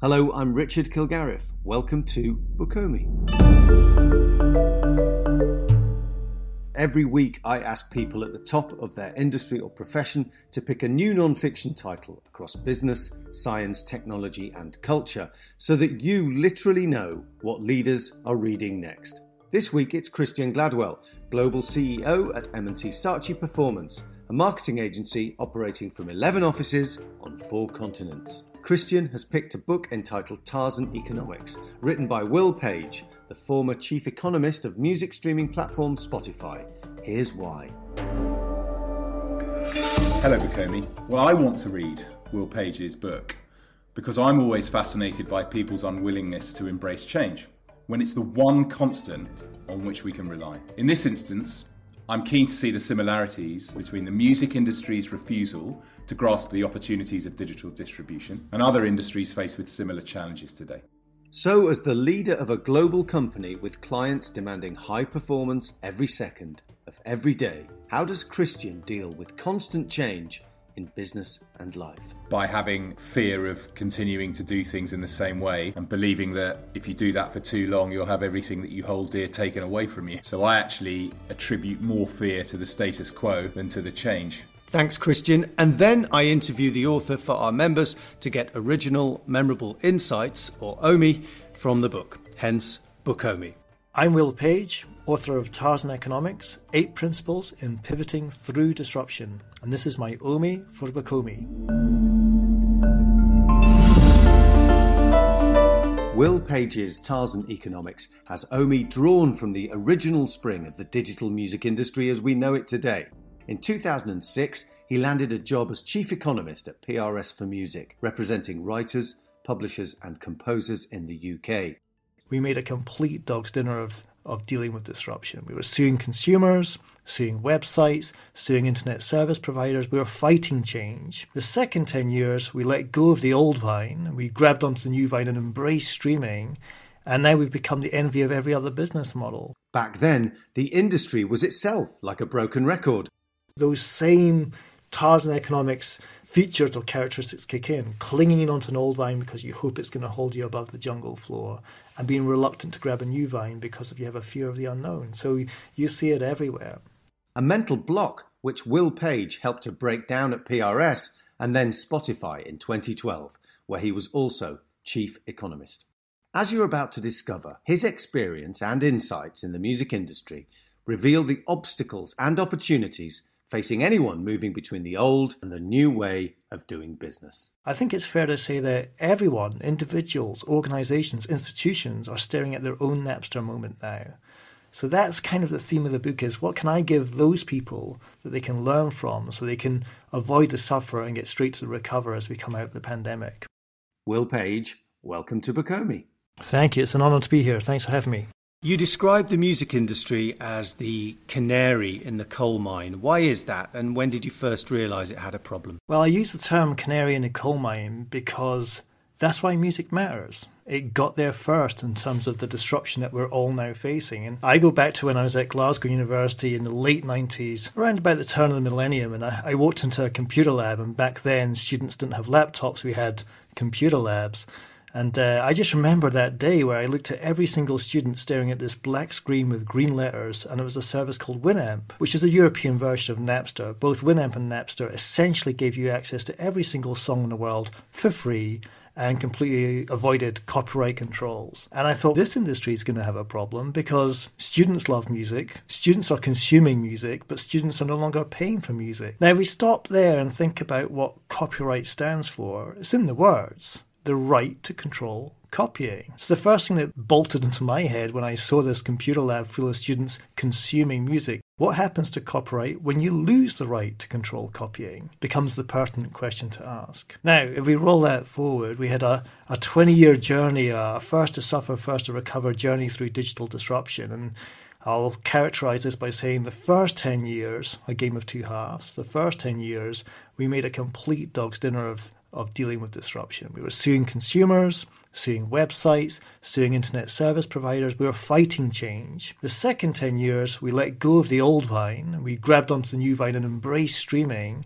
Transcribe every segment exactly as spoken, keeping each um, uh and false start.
Hello, I'm Richard Kilgarriff. Welcome to Bookomi. Every week I ask people at the top of their industry or profession to pick a new non-fiction title across business, science, technology and culture so that you literally know what leaders are reading next. This week it's Christian Gladwell, Global C E O at M and C Saatchi Performance, a marketing agency operating from eleven offices on four continents. Christian has picked a book entitled Tarzan Economics, written by Will Page, the former chief economist of music streaming platform Spotify. Here's why. Hello, Bookomi. Well, I want to read Will Page's book because I'm always fascinated by people's unwillingness to embrace change when it's the one constant on which we can rely. In this instance, I'm keen to see the similarities between the music industry's refusal to grasp the opportunities of digital distribution and other industries faced with similar challenges today. So, as the leader of a global company with clients demanding high performance every second of every day, how does Christian deal with constant change in business and life? By having fear of continuing to do things in the same way and believing that if you do that for too long, you'll have everything that you hold dear taken away from you. So I actually attribute more fear to the status quo than to the change. Thanks, Christian. And then I interview the author for our members to get original, memorable insights, or O M I, from the book, hence Bookomi. I'm Will Page, author of Tarzan Economics, Eight Principles in Pivoting Through Disruption. And this is my O M I for Bookomi. Will Page's Tarzan Economics has O M I drawn from the original spring of the digital music industry as we know it today. In two thousand six, he landed a job as chief economist at P R S for Music, representing writers, publishers and composers in the U K. We made a complete dog's dinner of, of dealing with disruption. We were suing consumers, suing websites, suing internet service providers. We were fighting change. The second ten years, we let go of the old vine. We grabbed onto the new vine and embraced streaming. And now we've become the envy of every other business model. Back then, the industry was itself like a broken record. Those same Tarzan Economics features or characteristics kick in, clinging onto an old vine because you hope it's going to hold you above the jungle floor, and being reluctant to grab a new vine because you have a fear of the unknown. So you see it everywhere. A mental block which Will Page helped to break down at P R S and then Spotify in twenty twelve, where he was also chief economist. As you're about to discover, his experience and insights in the music industry reveal the obstacles and opportunities facing anyone moving between the old and the new way of doing business. I think it's fair to say that everyone, individuals, organisations, institutions are staring at their own Napster moment now. So that's kind of the theme of the book, is what can I give those people that they can learn from so they can avoid the suffer and get straight to the recover as we come out of the pandemic. Will Page, welcome to Bookomi. Thank you. It's an honour to be here. Thanks for having me. You describe the music industry as the canary in the coal mine. Why is that? And when did you first realise it had a problem? Well, I use the term canary in the coal mine because that's why music matters. It got there first in terms of the disruption that we're all now facing. And I go back to when I was at Glasgow University in the late nineties, around about the turn of the millennium, and I, I walked into a computer lab, and back then students didn't have laptops, we had computer labs. And uh, I just remember that day where I looked at every single student staring at this black screen with green letters, and it was a service called Winamp, which is a European version of Napster. Both Winamp and Napster essentially gave you access to every single song in the world for free and completely avoided copyright controls. And I thought, this industry is going to have a problem because students love music, students are consuming music, but students are no longer paying for music. Now, if we stop there and think about what copyright stands for, it's in the words. The right to control copying. So the first thing that bolted into my head when I saw this computer lab full of students consuming music, what happens to copyright when you lose the right to control copying, becomes the pertinent question to ask. Now, if we roll that forward, we had a, a twenty-year journey, a first to suffer, first to recover journey through digital disruption. And I'll characterise this by saying the first ten years, a game of two halves, the first ten years, we made a complete dog's dinner of of dealing with disruption. We were suing consumers, suing websites, suing internet service providers. We were fighting change. The second ten years, we let go of the old vine. We grabbed onto the new vine and embraced streaming.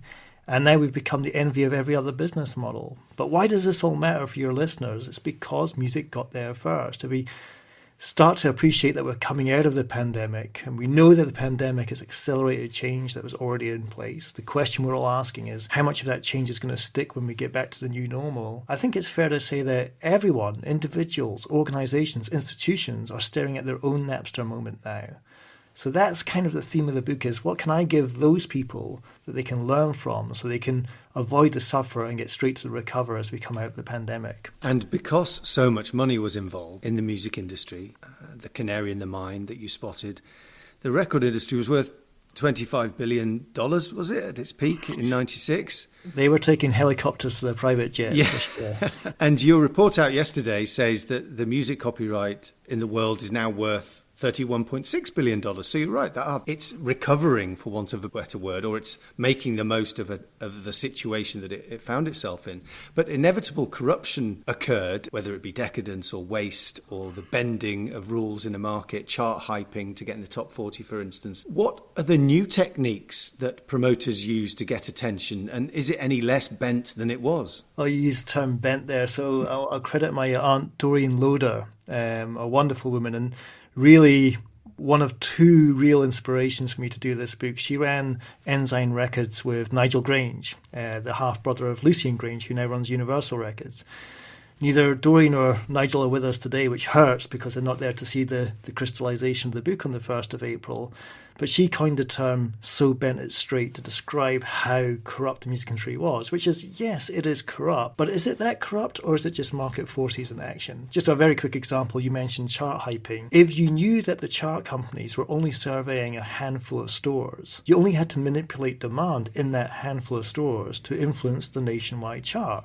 And now we've become the envy of every other business model. But why does this all matter for your listeners? It's because music got there first. If we start to appreciate that we're coming out of the pandemic, and we know that the pandemic has accelerated change that was already in place, the question we're all asking is how much of that change is going to stick when we get back to the new normal? I think it's fair to say that everyone, individuals, organisations, institutions, are staring at their own Napster moment now. So that's kind of the theme of the book, is what can I give those people that they can learn from so they can avoid the suffer and get straight to the recover as we come out of the pandemic. And because so much money was involved in the music industry, uh, the canary in the mine that you spotted, the record industry was worth twenty-five billion dollars, was it, at its peak in ninety-six? They were taking helicopters to their private jets. Yeah. Sure. And your report out yesterday says that the music copyright in the world is now worth thirty-one point six billion dollars. So you're right, that are, it's recovering, for want of a better word, or it's making the most of, a, of the situation that it, it found itself in. But inevitable corruption occurred, whether it be decadence or waste or the bending of rules in a market, chart hyping to get in the top forty, for instance. What are the new techniques that promoters use to get attention, and is it any less bent than it was? I'll use the term bent there, so I'll, I'll credit my aunt Doreen Loader, um, a wonderful woman, and really one of two real inspirations for me to do this book. She ran Ensign Records with Nigel Grange, uh, the half-brother of Lucian Grange, who now runs Universal Records. Neither Doreen or Nigel are with us today, which hurts because they're not there to see the, the crystallisation of the book on the first of April. But she coined the term "so bent it straight" to describe how corrupt the music industry was, which is, yes, it is corrupt, but is it that corrupt, or is it just market forces in action? Just a very quick example, you mentioned chart hyping. If you knew that the chart companies were only surveying a handful of stores, you only had to manipulate demand in that handful of stores to influence the nationwide chart.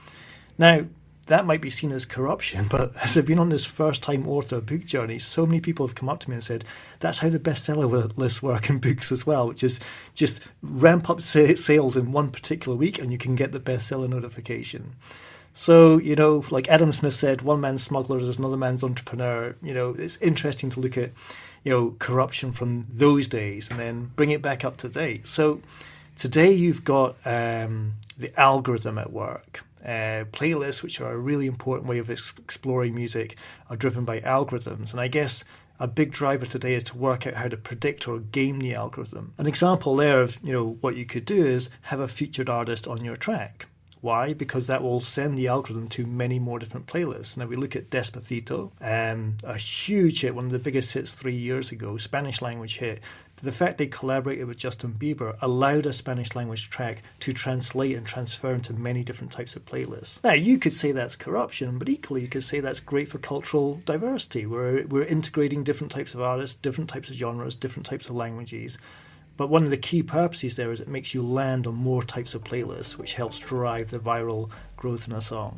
Now, that might be seen as corruption, but as I've been on this first-time author book journey, so many people have come up to me and said, that's how the bestseller lists work in books as well, which is just ramp up sales in one particular week and you can get the bestseller notification. So, you know, like Adam Smith said, one man's smuggler is another man's entrepreneur. You know, it's interesting to look at, you know, corruption from those days and then bring it back up to date. So today you've got um, the algorithm at work. Uh, playlists, which are a really important way of ex- exploring music, are driven by algorithms. And I guess a big driver today is to work out how to predict or game the algorithm. An example there of, you know, what you could do is have a featured artist on your track. Why? Because that will send the algorithm to many more different playlists. Now we look at Despacito, um, a huge hit, one of the biggest hits three years ago, Spanish language hit. The fact they collaborated with Justin Bieber allowed a Spanish language track to translate and transfer into many different types of playlists. Now, you could say that's corruption, but equally you could say that's great for cultural diversity. We're, we're integrating different types of artists, different types of genres, different types of languages. But one of the key purposes there is it makes you land on more types of playlists, which helps drive the viral growth in a song.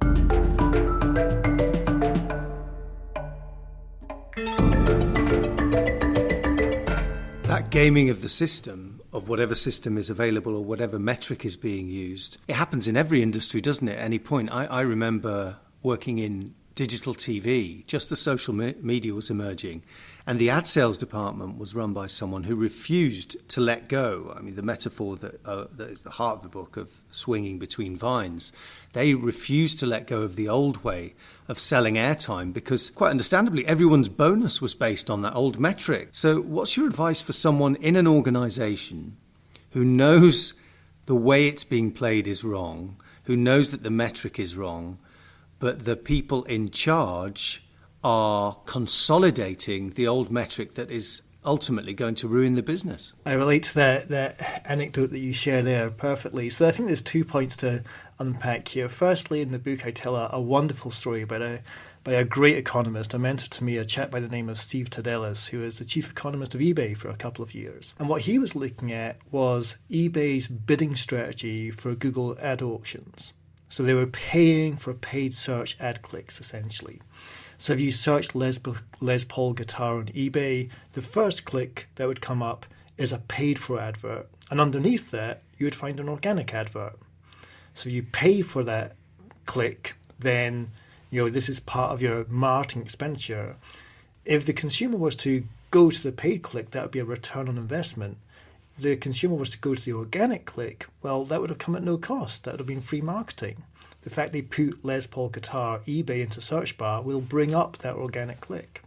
That gaming of the system, of whatever system is available or whatever metric is being used, it happens in every industry, doesn't it, at any point? I, I remember working in digital T V, just as social me- media was emerging, and the ad sales department was run by someone who refused to let go. I mean, the metaphor that, uh, that is the heart of the book of swinging between vines, they refused to let go of the old way of selling airtime because, quite understandably, everyone's bonus was based on that old metric. So what's your advice for someone in an organisation who knows the way it's being played is wrong, who knows that the metric is wrong, but the people in charge are consolidating the old metric that is ultimately going to ruin the business? I relate to that, that anecdote that you share there perfectly. So I think there's two points to unpack here. Firstly, in the book I tell a, a wonderful story about a by a great economist, a mentor to me, a chap by the name of Steve Tadelis, who is the chief economist of eBay for a couple of years. And what he was looking at was eBay's bidding strategy for Google ad auctions. So they were paying for paid search ad clicks, essentially. So if you searched Les, Les Paul guitar on eBay, the first click that would come up is a paid-for advert. And underneath that, you would find an organic advert. So you pay for that click, then, you know, this is part of your marketing expenditure. If the consumer was to go to the paid click, that would be a return on investment. the consumer was to go to the organic click, well, that would have come at no cost. That would have been free marketing. The fact they put Les Paul guitar eBay into search bar will bring up that organic click.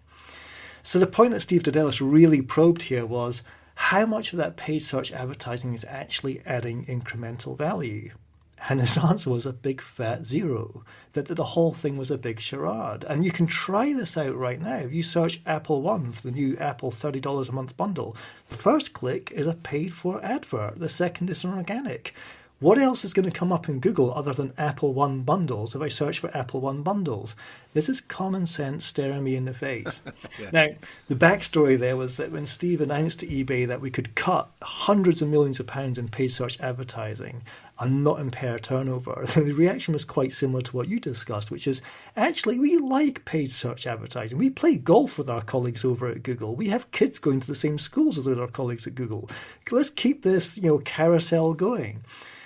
So the point that Steve Dadelis really probed here was how much of that paid search advertising is actually adding incremental value. And his answer was a big fat zero, that the whole thing was a big charade. And you can try this out right now. If you search Apple One for the new Apple thirty dollars a month bundle, the first click is a paid for advert. The second is an organic. What else is going to come up in Google other than Apple One bundles if I search for Apple One bundles? This is common sense staring me in the face. yeah. Now, the backstory there was that when Steve announced to eBay that we could cut hundreds of millions of pounds in paid search advertising and not impair turnover, the reaction was quite similar to what you discussed, which is, actually, we like paid search advertising. We play golf with our colleagues over at Google. We have kids going to the same schools as our colleagues at Google. Let's keep this, you know, carousel going.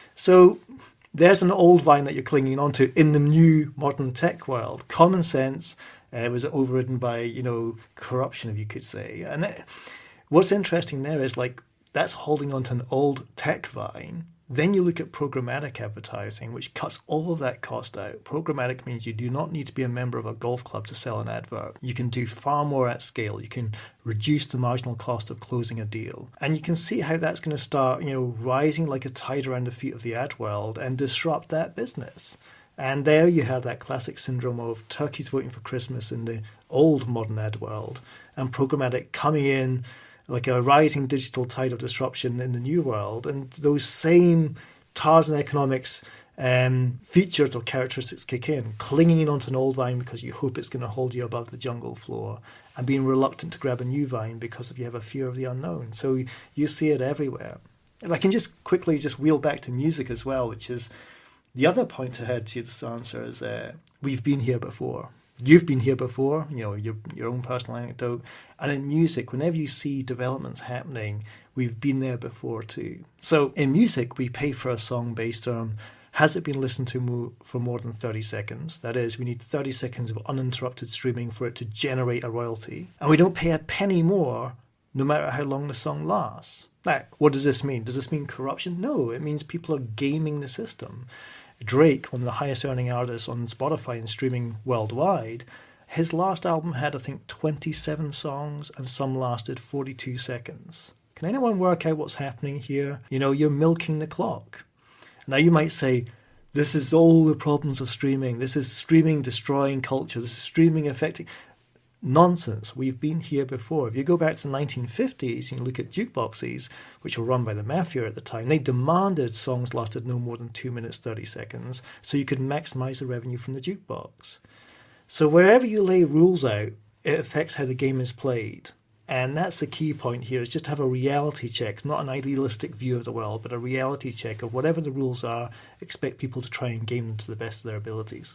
So there's an old vine that you're clinging onto in the new modern tech world. Common sense uh, was overridden by, you know, corruption, if you could say. And it, what's interesting there is, like, that's holding on to an old tech vine. Then you look at programmatic advertising, which cuts all of that cost out. Programmatic means you do not need to be a member of a golf club to sell an advert. You can do far more at scale. You can reduce the marginal cost of closing a deal. And you can see how that's going to start, you know, rising like a tide around the feet of the ad world and disrupt that business. And there you have that classic syndrome of turkeys voting for Christmas in the old modern ad world and programmatic coming in like a rising digital tide of disruption in the new world. And those same Tarzan economics um, features or characteristics kick in, clinging onto an old vine because you hope it's going to hold you above the jungle floor, and being reluctant to grab a new vine because of you have a fear of the unknown. So you see it everywhere. If I can just quickly just wheel back to music as well, which is the other point I had to this answer is uh, we've been here before. You've been here before, you know, your your own personal anecdote. And in music, whenever you see developments happening, we've been there before too. So in music, we pay for a song based on, has it been listened to mo- for more than thirty seconds? That is, we need thirty seconds of uninterrupted streaming for it to generate a royalty. And we don't pay a penny more no matter how long the song lasts. Now, what does this mean? Does this mean corruption? No, it means people are gaming the system. Drake, one of the highest earning artists on Spotify and streaming worldwide, his last album had, I think, twenty-seven songs and some lasted forty-two seconds. Can anyone work out what's happening here? You know, you're milking the clock. Now you might say, this is all the problems of streaming. This is streaming destroying culture. This is streaming affecting... Nonsense. We've been here before. If you go back to the nineteen fifties and you look at jukeboxes, which were run by the mafia at the time, they demanded songs lasted no more than two minutes, thirty seconds, so you could maximize the revenue from the jukebox. So wherever you lay rules out, it affects how the game is played. And that's the key point here, is just have a reality check, not an idealistic view of the world, but a reality check of whatever the rules are, expect people to try and game them to the best of their abilities.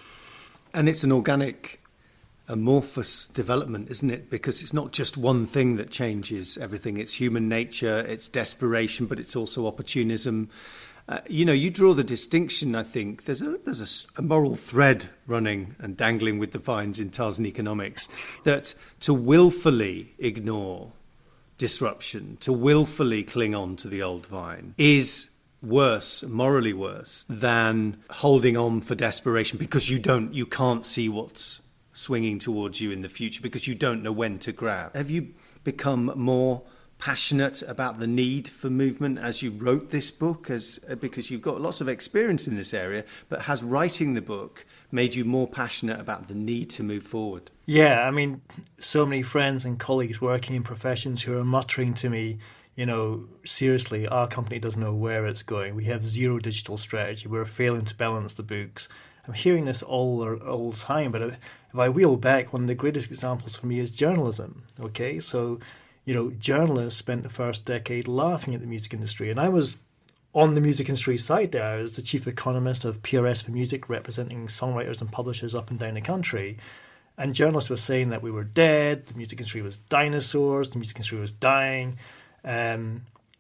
And it's an organic, amorphous development, isn't it? Because it's not just one thing that changes everything. It's human nature, it's desperation, but it's also opportunism. Uh, you know, you draw the distinction, I think. There's a there's a, a moral thread running and dangling with the vines in Tarzan economics, that to willfully ignore disruption, to willfully cling on to the old vine, is worse, morally worse, than holding on for desperation because you don't, you can't see what's swinging towards you in the future because you don't know when to grab. Have you become more passionate about the need for movement as you wrote this book, as because you've got lots of experience in this area, but has writing the book made you more passionate about the need to move forward? Yeah, I mean, so many friends and colleagues working in professions who are muttering to me, you know, seriously, our company doesn't know where it's going. We have zero digital strategy. We're failing to balance the books. I'm hearing this all all the time, but if I wheel back, one of the greatest examples for me is journalism. Okay, so, you know, journalists spent the first decade laughing at the music industry, and I was on the music industry side there. I was the chief economist of P R S for Music, representing songwriters and publishers up and down the country. And journalists were saying that we were dead, the music industry was dinosaurs, the music industry was dying. Um,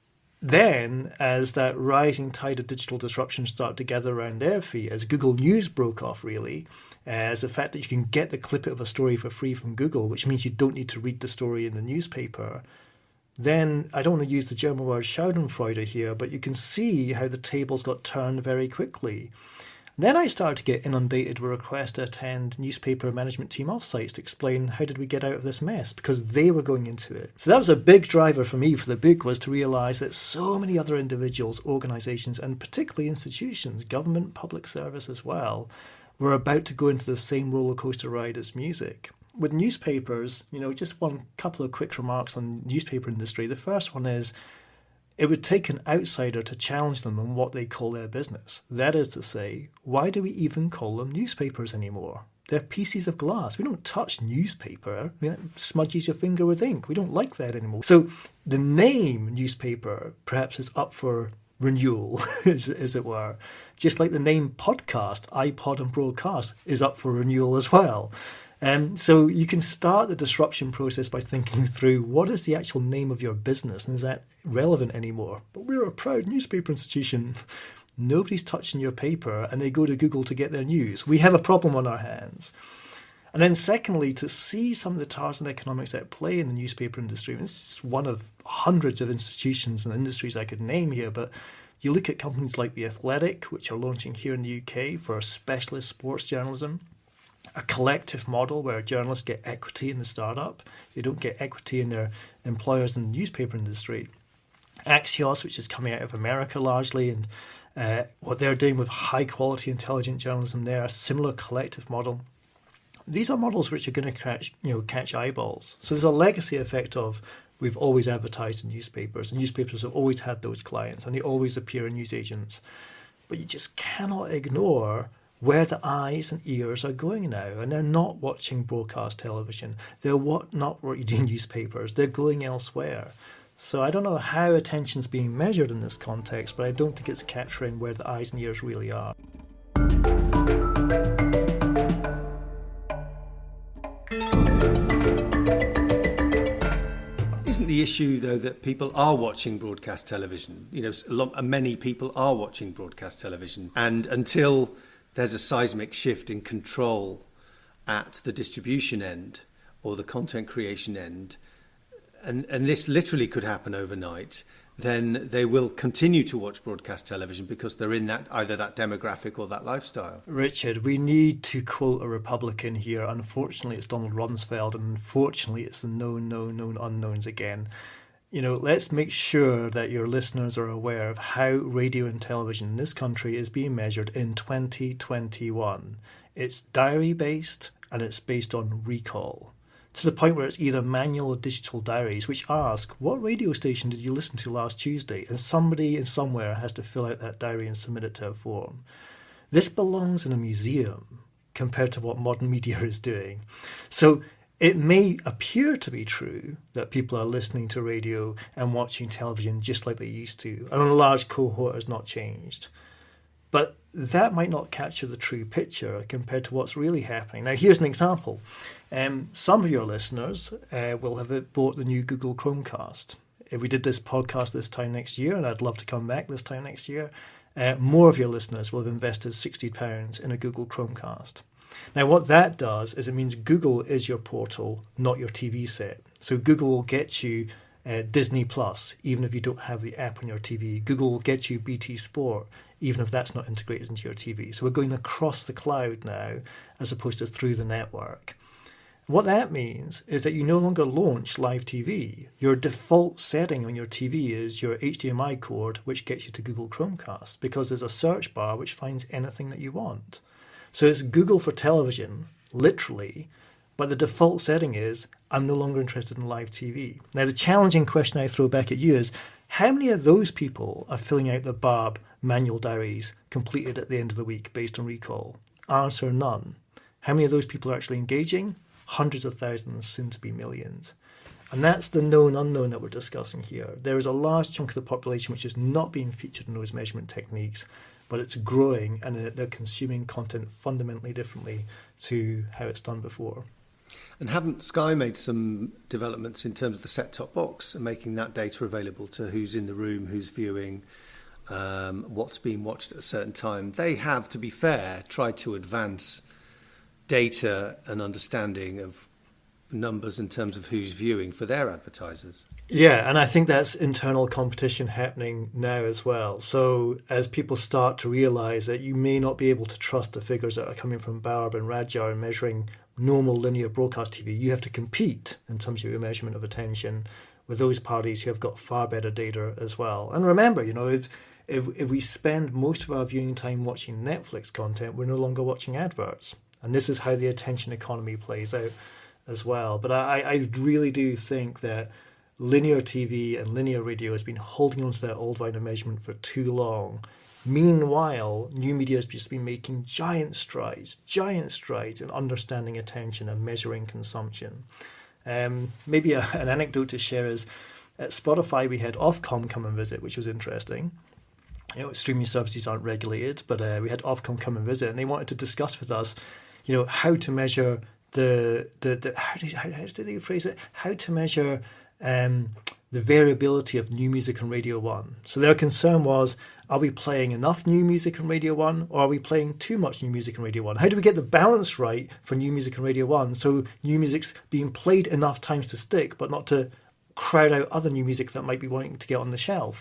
Then, as that rising tide of digital disruption started to gather around their feet, as Google News broke off, really, uh, as the fact that you can get the clip of a story for free from Google, which means you don't need to read the story in the newspaper, then I don't want to use the German word Schadenfreude here, but you can see how the tables got turned very quickly. Then I started to get inundated with requests to attend newspaper management team offsites to explain how did we get out of this mess, because they were going into it. So that was a big driver for me for the book, was to realise that so many other individuals, organisations, and particularly institutions, government, public service as well, were about to go into the same roller coaster ride as music. With newspapers, you know, just one couple of quick remarks on the newspaper industry. The first one is, it would take an outsider to challenge them on what they call their business. That is to say, why do we even call them newspapers anymore? They're pieces of glass. We don't touch newspaper. I mean, that smudges your finger with ink. We don't like that anymore. So the name newspaper perhaps is up for renewal, as, as it were. Just like the name podcast, iPod and broadcast is up for renewal as well. Um, so you can start the disruption process by thinking through what is the actual name of your business and is that relevant anymore? But we're a proud newspaper institution. Nobody's touching your paper and they go to Google to get their news. We have a problem on our hands. And then secondly, to see some of the Tarzan economics at play in the newspaper industry. And this is one of hundreds of institutions and industries I could name here, but you look at companies like The Athletic, which are launching here in the U K for specialist sports journalism. A collective model where journalists get equity in the startup. They don't get equity in their employers in the newspaper industry. Axios, which is coming out of America largely, and uh, what they're doing with high-quality intelligent journalism there, a similar collective model. These are models which are going to catch, you know, catch eyeballs. So there's a legacy effect of we've always advertised in newspapers, and newspapers have always had those clients, and they always appear in newsagents. But you just cannot ignore where the eyes and ears are going now, and they're not watching broadcast television. They're what, not reading newspapers. They're going elsewhere. So I don't know how attention's being measured in this context, but I don't think it's capturing where the eyes and ears really are. Isn't the issue, though, that people are watching broadcast television? You know, a lot, many people are watching broadcast television, and until there's a seismic shift in control at the distribution end or the content creation end, and, and this literally could happen overnight, then they will continue to watch broadcast television because they're in that either that demographic or that lifestyle. Richard, we need to quote a Republican here. Unfortunately, it's Donald Rumsfeld, and unfortunately, it's the known, known, known unknowns again. You know, let's make sure that your listeners are aware of how radio and television in this country is being measured in twenty twenty-one. It's diary-based and it's based on recall, to the point where it's either manual or digital diaries which ask, what radio station did you listen to last Tuesday? And somebody in somewhere has to fill out that diary and submit it to a form. This belongs in a museum compared to what modern media is doing. So it may appear to be true that people are listening to radio and watching television just like they used to, and a large cohort has not changed. But that might not capture the true picture compared to what's really happening. Now, here's an example. Um, some of your listeners uh, will have bought the new Google Chromecast. If we did this podcast this time next year, and I'd love to come back this time next year, uh, more of your listeners will have invested sixty pounds in a Google Chromecast. Now, what that does is it means Google is your portal, not your T V set. So Google will get you uh, Disney Plus, even if you don't have the app on your T V. Google will get you B T Sport, even if that's not integrated into your T V. So we're going across the cloud now, as opposed to through the network. What that means is that you no longer launch live T V. Your default setting on your T V is your H D M I cord, which gets you to Google Chromecast, because there's a search bar which finds anything that you want. So it's Google for television, literally, but the default setting is, I'm no longer interested in live T V. Now, the challenging question I throw back at you is, how many of those people are filling out the Barb manual diaries completed at the end of the week based on recall? Answer, none. How many of those people are actually engaging? Hundreds of thousands, soon to be millions. And that's the known unknown that we're discussing here. There is a large chunk of the population which is not being featured in those measurement techniques, but it's growing and they're consuming content fundamentally differently to how it's done before. And haven't Sky made some developments in terms of the set-top box and making that data available to who's in the room, who's viewing, um, what's being watched at a certain time? They have, to be fair, tried to advance data and understanding of numbers in terms of who's viewing for their advertisers. Yeah, and I think that's internal competition happening now as well. So as people start to realise that you may not be able to trust the figures that are coming from Barb and Radjar and measuring normal linear broadcast T V, you have to compete in terms of your measurement of attention with those parties who have got far better data as well. And remember, you know, if if if we spend most of our viewing time watching Netflix content, we're no longer watching adverts. And this is how the attention economy plays out as well. But I, I really do think that linear T V and linear radio has been holding on to that old line of measurement for too long. Meanwhile, new media has just been making giant strides, giant strides in understanding attention and measuring consumption. Um, maybe a, an anecdote to share is at Spotify we had Ofcom come and visit, which was interesting. You know, streaming services aren't regulated, but uh, we had Ofcom come and visit, and they wanted to discuss with us, you know, how to measure the the, the how did how, how did they phrase it? How to measure um, the variability of new music on Radio One. So their concern was, are we playing enough new music on Radio One, or are we playing too much new music on Radio One? How do we get the balance right for new music on Radio One so new music's being played enough times to stick, but not to crowd out other new music that might be wanting to get on the shelf?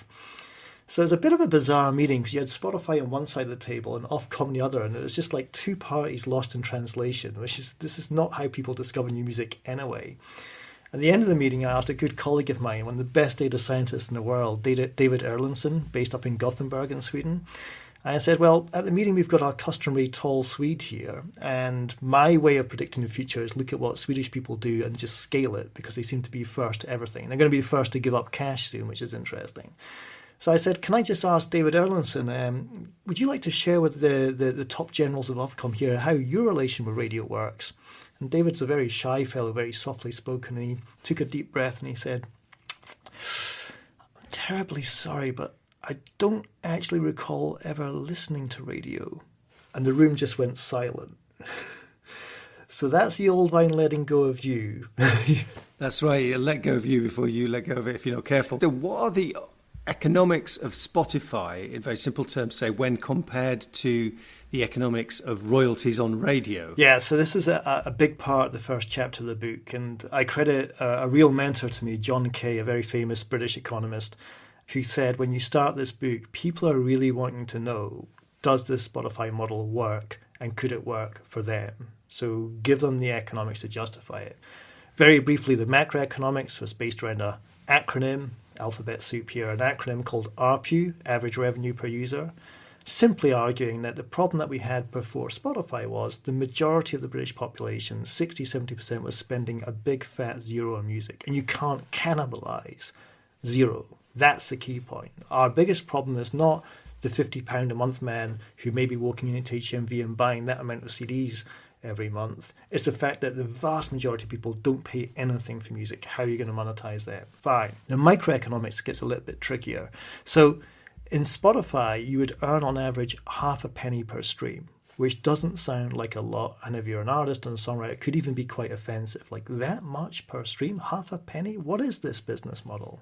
So it's a bit of a bizarre meeting because you had Spotify on one side of the table and Ofcom on the other, and it was just like two parties lost in translation, which is, this is not how people discover new music anyway. At the end of the meeting, I asked a good colleague of mine, one of the best data scientists in the world, David Erlandsson, based up in Gothenburg in Sweden. I said, well, at the meeting we've got our customary tall Swede here, and my way of predicting the future is look at what Swedish people do and just scale it, because they seem to be first to everything. And they're going to be the first to give up cash soon, which is interesting. So I said, can I just ask David Erlandsson, um, would you like to share with the, the, the top generals of Ofcom here how your relation with radio works? And David's a very shy fellow, very softly spoken, and he took a deep breath and he said, I'm terribly sorry, but I don't actually recall ever listening to radio. And the room just went silent. So that's the old vine letting go of you. That's right, you let go of you before you let go of it if you're not careful. So what are the economics of Spotify, in very simple terms, say, when compared to the economics of royalties on radio? Yeah, so this is a, a big part of the first chapter of the book, and I credit a, a real mentor to me, John Kay, a very famous British economist, who said, when you start this book, people are really wanting to know, does this Spotify model work, and could it work for them? So give them the economics to justify it. Very briefly, the macroeconomics was based around an acronym, alphabet soup here, an acronym called A R P U, Average Revenue Per User, simply arguing that the problem that we had before Spotify was the majority of the British population, sixty to seventy percent, was spending a big fat zero on music, and you can't cannibalize zero. That's the key point. Our biggest problem is not the fifty pounds a month man who may be walking into H M V and buying that amount of C Ds every month. It's the fact that the vast majority of people don't pay anything for music. How are you going to monetize that? Fine. The microeconomics gets a little bit trickier. So in Spotify, you would earn on average half a penny per stream, which doesn't sound like a lot. And if you're an artist and a songwriter, it could even be quite offensive. Like, that much per stream? Half a penny? What is this business model?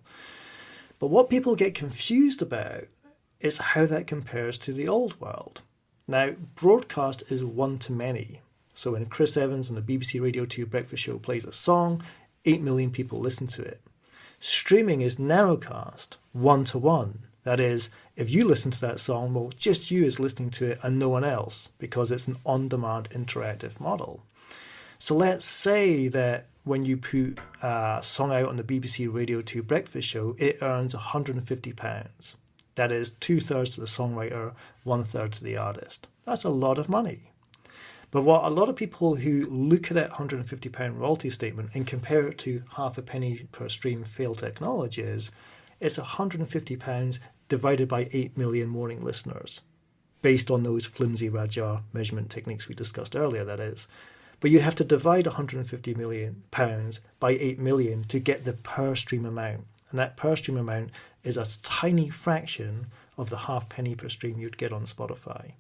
But what people get confused about is how that compares to the old world. Now, broadcast is one to many. So when Chris Evans on the B B C Radio two Breakfast Show plays a song, eight million people listen to it. Streaming is narrowcast, one to one. That is, if you listen to that song, well, just you is listening to it and no one else, because it's an on-demand interactive model. So let's say that when you put a song out on the B B C Radio two Breakfast Show, it earns one hundred fifty pounds. That is two-thirds to the songwriter, one-third to the artist. That's a lot of money. But what a lot of people who look at that one hundred fifty pounds royalty statement and compare it to half a penny per stream fail to acknowledge is, it's one hundred fifty pounds divided by eight million morning listeners, based on those flimsy Radjar measurement techniques we discussed earlier, that is. But you have to divide one hundred fifty million pounds by eight million to get the per stream amount. And that per stream amount is a tiny fraction of the half penny per stream you'd get on Spotify.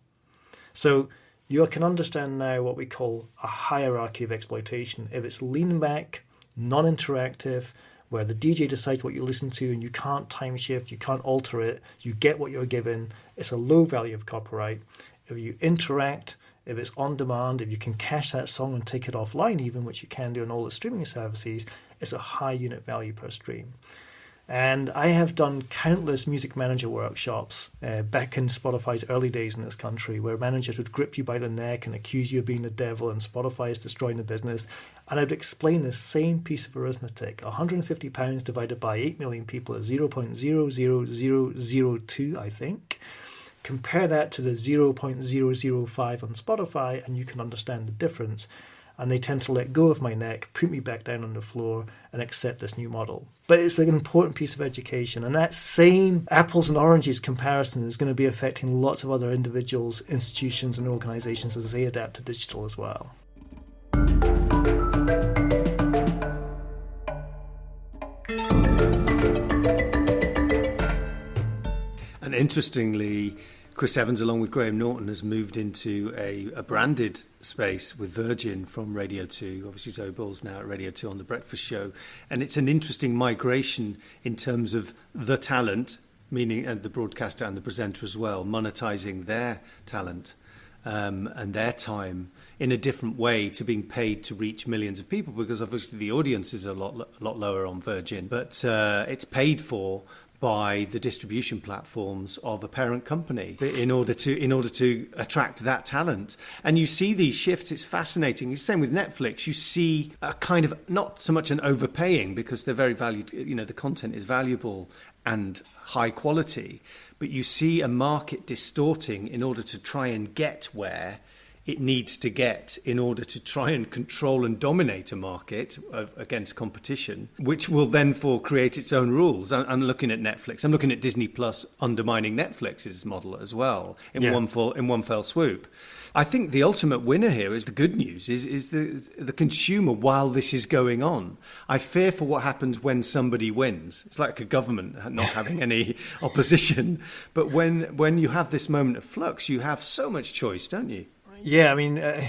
So you can understand now what we call a hierarchy of exploitation. If it's lean back, non-interactive, where the D J decides what you listen to and you can't time shift, you can't alter it, you get what you're given, it's a low value of copyright. If you interact, if it's on demand, if you can cache that song and take it offline even, which you can do on all the streaming services, it's a high unit value per stream. And I have done countless music manager workshops uh, back in Spotify's early days in this country, where managers would grip you by the neck and accuse you of being the devil and Spotify is destroying the business. And I would explain the same piece of arithmetic. one hundred fifty pounds divided by eight million people is zero point zero zero zero zero two, I think. Compare that to the zero point zero zero five on Spotify and you can understand the difference. And they tend to let go of my neck, put me back down on the floor and accept this new model. But it's an important piece of education. And that same apples and oranges comparison is going to be affecting lots of other individuals, institutions and organizations as they adapt to digital as well. And interestingly, Chris Evans, along with Graham Norton, has moved into a, a branded space with Virgin from Radio two. Obviously, Zoe Ball's now at Radio two on The Breakfast Show. And it's an interesting migration in terms of the talent, meaning and the broadcaster and the presenter as well, monetizing their talent um, and their time in a different way to being paid to reach millions of people, because obviously the audience is a lot, a lot lower on Virgin, but uh, it's paid for by the distribution platforms of a parent company in order to in order to attract that talent. And you see these shifts. It's fascinating. It's the same with Netflix. You see a kind of, not so much an overpaying because they're very valued, you know, the content is valuable and high quality, but you see a market distorting in order to try and get where it needs to get in order to try and control and dominate a market of, against competition, which will then for create its own rules. I'm, I'm looking at Netflix. I'm looking at Disney Plus undermining Netflix's model as well in yeah. one full, in one fell swoop. I think the ultimate winner here is the good news is is the the consumer while this is going on. I fear for what happens when somebody wins. It's like a government not having any opposition. But when when you have this moment of flux, you have so much choice, don't you? Yeah, I mean, uh,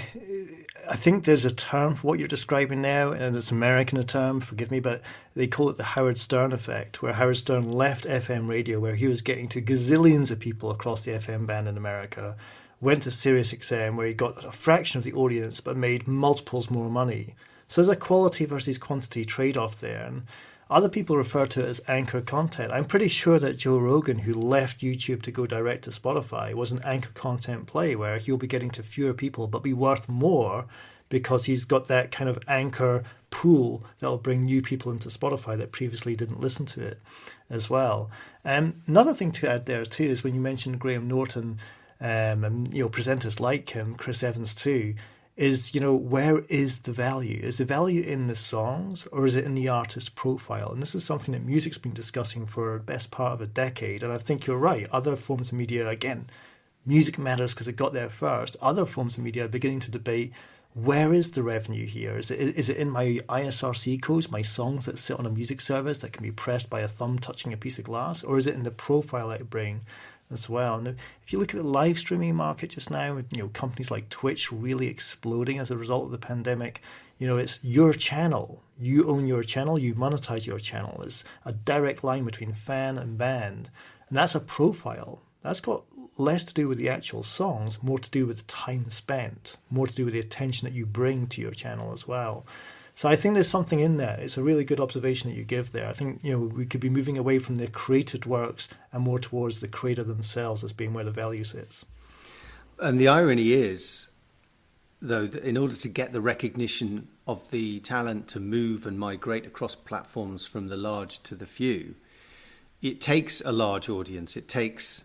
I think there's a term for what you're describing now, and it's American a term, forgive me, but they call it the Howard Stern effect, where Howard Stern left F M radio, where he was getting to gazillions of people across the F M band in America, went to Sirius X M, where he got a fraction of the audience, but made multiples more money. So there's a quality versus quantity trade-off there, and other people refer to it as anchor content. I'm pretty sure that Joe Rogan, who left YouTube to go direct to Spotify, was an anchor content play where he'll be getting to fewer people but be worth more because he's got that kind of anchor pool that'll bring new people into Spotify that previously didn't listen to it as well. Um, another thing to add there too is when you mentioned Graham Norton um, and you know presenters like him, Chris Evans too, is, you know, where is the value? Is the value in the songs or is it in the artist profile? And this is something that music's been discussing for the best part of a decade. And I think you're right. Other forms of media, again, music matters because it got there first. Other forms of media are beginning to debate, where is the revenue here? Is it, is it in my I S R C codes, my songs that sit on a music service that can be pressed by a thumb touching a piece of glass? Or is it in the profile that I bring as well? And if you look at the live streaming market just now, you know, companies like Twitch really exploding as a result of the pandemic, you know, it's your channel. You own your channel, you monetize your channel. It's a direct line between fan and band. And that's a profile. That's got less to do with the actual songs, more to do with the time spent, more to do with the attention that you bring to your channel as well. So I think there's something in there. It's a really good observation that you give there. I think, you know, we could be moving away from the created works and more towards the creator themselves as being where the value sits. And the irony is, though, that in order to get the recognition of the talent to move and migrate across platforms from the large to the few, it takes a large audience. It takes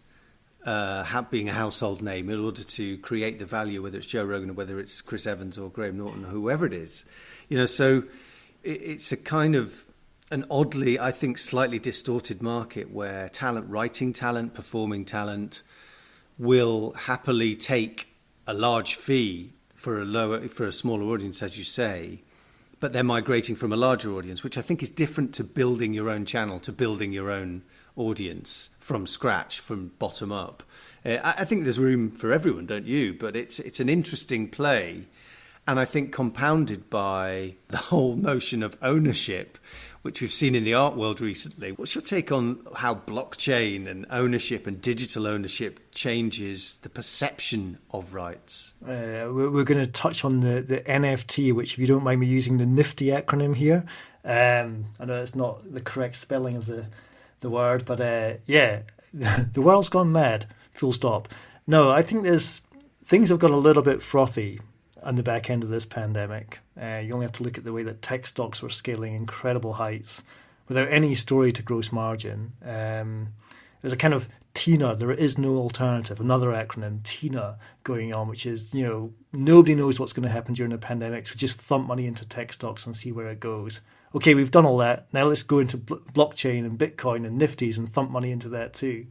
uh, being a household name in order to create the value, whether it's Joe Rogan or whether it's Chris Evans or Graham Norton or whoever it is. You know, so it's a kind of an oddly, I think, slightly distorted market where talent, writing talent, performing talent will happily take a large fee for a lower, for a smaller audience, as you say, but they're migrating from a larger audience, which I think is different to building your own channel, to building your own audience from scratch, from bottom up. Uh, I, I think there's room for everyone, don't you? But it's it's an interesting play. And I think compounded by the whole notion of ownership, which we've seen in the art world recently. What's your take on how blockchain and ownership and digital ownership changes the perception of rights? Uh, we're we're going to touch on the, the N F T, which, if you don't mind me using the nifty acronym here, um, I know it's not the correct spelling of the, the word, but uh, yeah, the world's gone mad, full stop. No, I think there's things have got a little bit frothy on the back end of this pandemic. Uh, you only have to look at the way that tech stocks were scaling incredible heights without any story to gross margin. Um, there's a kind of TINA, there is no alternative, another acronym, TINA, going on, which is, you know, nobody knows what's going to happen during the pandemic, so just thump money into tech stocks and see where it goes. Okay, we've done all that. Now let's go into bl- blockchain and Bitcoin and Nifties and thump money into that too.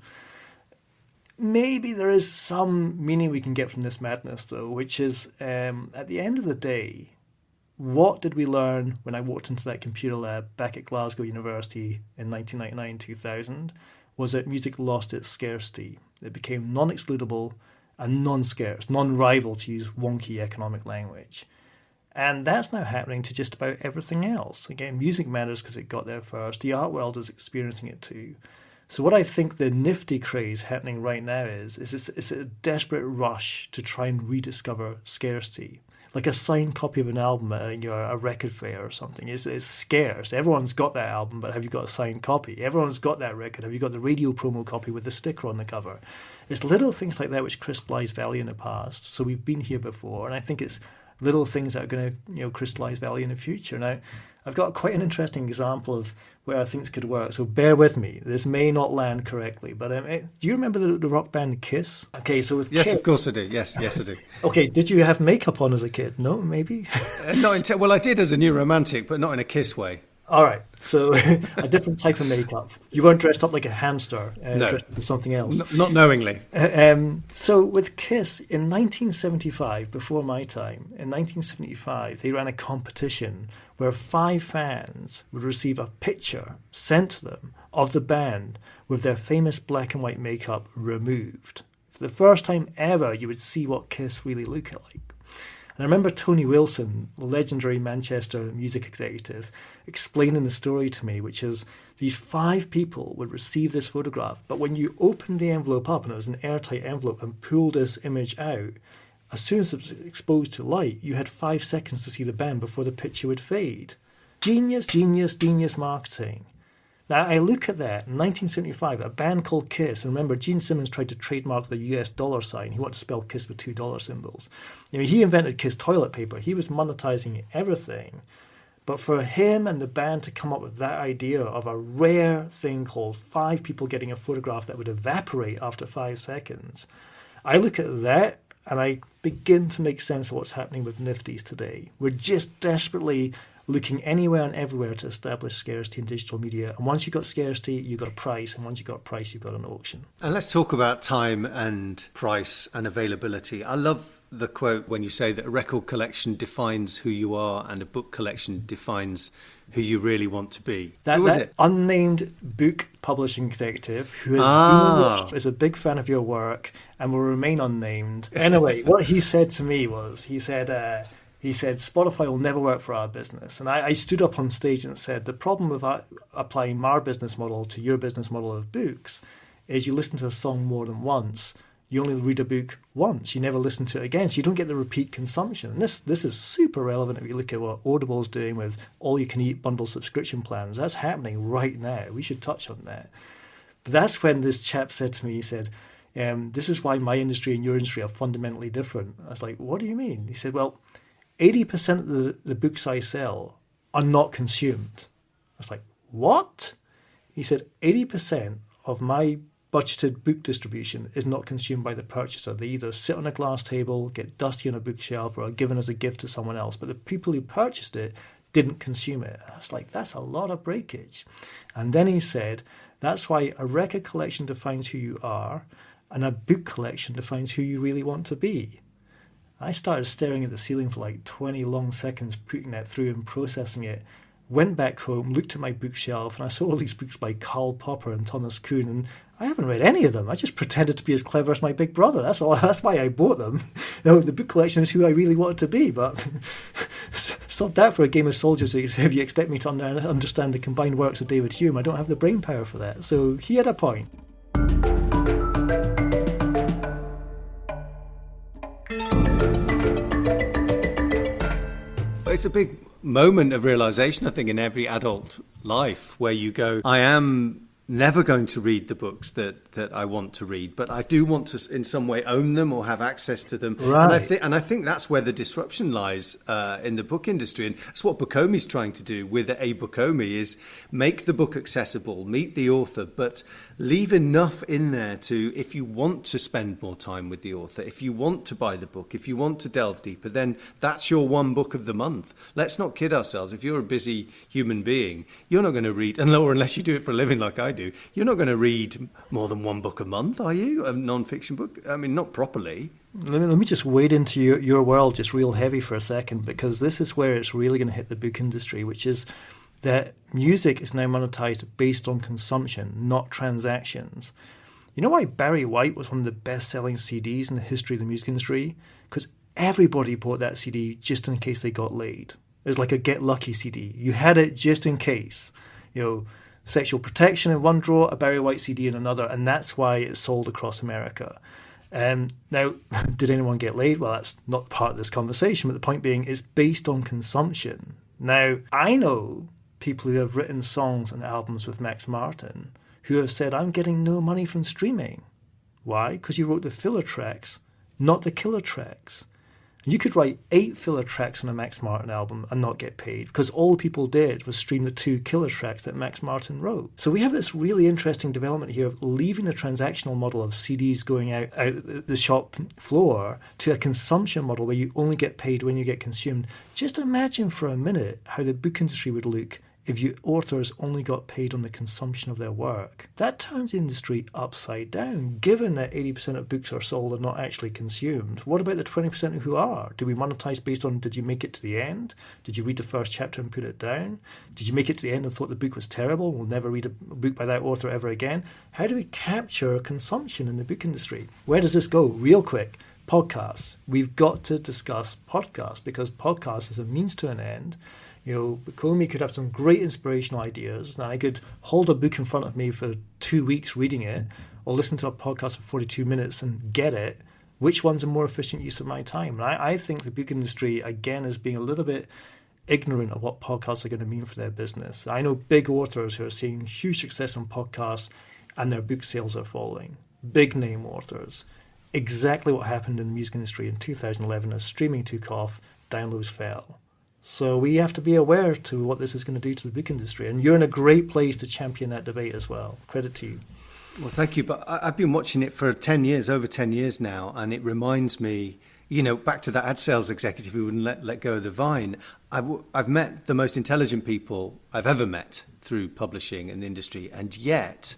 Maybe there is some meaning we can get from this madness, though, which is, um, at the end of the day, what did we learn when I walked into that computer lab back at Glasgow University in nineteen ninety-nine two thousand was that music lost its scarcity. It became non-excludable and non-scarce, non-rival, to use wonky economic language. And that's now happening to just about everything else. Again, music matters because it got there first. The art world is experiencing it too. So what I think the nifty craze happening right now is, is it's, it's a desperate rush to try and rediscover scarcity. Like a signed copy of an album at, you know, a record fair or something. It's, it's scarce. Everyone's got that album, but have you got a signed copy? Everyone's got that record. Have you got the radio promo copy with the sticker on the cover? It's little things like that which crystallise value in the past. So we've been here before, and I think it's little things that are going to, you know, crystallise value in the future. Now, I've got quite an interesting example of where I think this could work, so bear with me. This may not land correctly, but um, it, do you remember the, the rock band Kiss? Okay, so with yes, Kiss, of course I do. Yes, yes I do. Okay, did you have makeup on as a kid? No, maybe. uh, not in te- well, I did as a new romantic, but not in a Kiss way. All right, so a different type of makeup. You weren't dressed up like a hamster, uh, no. dressed up as something else. N- not knowingly. Uh, um, so with Kiss, in nineteen seventy-five, before my time, in nineteen seventy-five, they ran a competition where five fans would receive a picture sent to them of the band with their famous black and white makeup removed. For the first time ever, you would see what Kiss really look like. And I remember Tony Wilson, the legendary Manchester music executive, explaining the story to me, which is these five people would receive this photograph, but when you opened the envelope up, and it was an airtight envelope, and pulled this image out, as soon as it was exposed to light, you had five seconds to see the band before the picture would fade. Genius, genius, genius marketing. Now, I look at that, in nineteen seventy-five, a band called Kiss, and remember, Gene Simmons tried to trademark the U S dollar sign. He wanted to spell Kiss with two dollar symbols. You know, he invented Kiss toilet paper. He was monetizing everything. But for him and the band to come up with that idea of a rare thing called five people getting a photograph that would evaporate after five seconds, I look at that and I begin to make sense of what's happening with Nifties today. We're just desperately looking anywhere and everywhere to establish scarcity in digital media. And once you've got scarcity, you've got a price. And once you've got a price, you've got an auction. And let's talk about time and price and availability. I love the quote when you say that a record collection defines who you are and a book collection defines who you really want to be. That, who was that it? unnamed book publishing executive who has Ah. been, is a big fan of your work and will remain unnamed. Anyway, what he said to me was, he said, uh, he said, Spotify will never work for our business. And I, I stood up on stage and said, the problem with uh, applying our business model to your business model of books is you listen to a song more than once. You only read a book once. You never listen to it again. So you don't get the repeat consumption. And this this is super relevant if you look at what Audible's doing with all-you-can-eat bundle subscription plans. That's happening right now. We should touch on that. But that's when this chap said to me, he said, um, this is why my industry and your industry are fundamentally different. I was like, what do you mean? He said, well, eighty percent of the, the books I sell are not consumed. I was like, what? He said, eighty percent of my budgeted book distribution is not consumed by the purchaser. They either sit on a glass table, get dusty on a bookshelf, or are given as a gift to someone else. But the people who purchased it didn't consume it. I was like, that's a lot of breakage. And then he said, that's why a record collection defines who you are, and a book collection defines who you really want to be. I started staring at the ceiling for like twenty long seconds, putting that through and processing it. Went back home, looked at my bookshelf, and I saw all these books by Karl Popper and Thomas Kuhn, and I haven't read any of them. I just pretended to be as clever as my big brother. That's all. That's why I bought them. You know, the book collection is who I really wanted to be. But stop that for a game of soldiers. If you expect me to understand the combined works of David Hume, I don't have the brain power for that. So he had a point. It's a big moment of realization, I think, in every adult life where you go, I am never going to read the books that, that I want to read, but I do want to in some way own them or have access to them. Right. And I think and I think that's where the disruption lies uh, in the book industry. And that's what Bookami's trying to do with A Bookami, is make the book accessible, meet the author, but leave enough in there to, if you want to spend more time with the author, if you want to buy the book, if you want to delve deeper, then that's your one book of the month. Let's not kid ourselves. If you're a busy human being, you're not going to read, and or unless you do it for a living like I do, you're not going to read more than one book a month, are you? A non-fiction book? I mean, not properly. Let me, let me just wade into your, your world just real heavy for a second, because this is where it's really going to hit the book industry, which is that music is now monetized based on consumption, not transactions. You know why Barry White was one of the best-selling C Ds in the history of the music industry? Because everybody bought that C D just in case they got laid. It was like a Get Lucky C D. You had it just in case. You know, Sexual Protection in one drawer, a Barry White C D in another, and that's why it sold across America. Um, now, did anyone get laid? Well, that's not part of this conversation, but the point being, it's based on consumption. Now, I know people who have written songs and albums with Max Martin who have said, I'm getting no money from streaming. Why? Because you wrote the filler tracks, not the killer tracks. You could write eight filler tracks on a Max Martin album and not get paid, because all people did was stream the two killer tracks that Max Martin wrote. So we have this really interesting development here of leaving the transactional model of C Ds going out, out the shop floor to a consumption model where you only get paid when you get consumed. Just imagine for a minute how the book industry would look if you authors only got paid on the consumption of their work. That turns the industry upside down, given that eighty percent of books are sold and not actually consumed. What about the twenty percent who are? Do we monetize based on, did you make it to the end? Did you read the first chapter and put it down? Did you make it to the end and thought the book was terrible? We'll never read a book by that author ever again. How do we capture consumption in the book industry? Where does this go? Real quick. Podcasts. We've got to discuss podcasts, because podcasts is a means to an end. You know, Bookami could have some great inspirational ideas, and I could hold a book in front of me for two weeks reading it, or listen to a podcast for forty-two minutes and get it. Which one's a more efficient use of my time? And I, I think the book industry, again, is being a little bit ignorant of what podcasts are going to mean for their business. I know big authors who are seeing huge success on podcasts, and their book sales are falling. Big name authors. Exactly what happened in the music industry in two thousand eleven as streaming took off, downloads fell. So we have to be aware to what this is going to do to the book industry. And you're in a great place to champion that debate as well. Credit to you. Well, thank you. But I've been watching it for ten years, over ten years now, and it reminds me, you know, back to that ad sales executive who wouldn't let, let go of the vine. I've, I've met the most intelligent people I've ever met through publishing and industry, and yet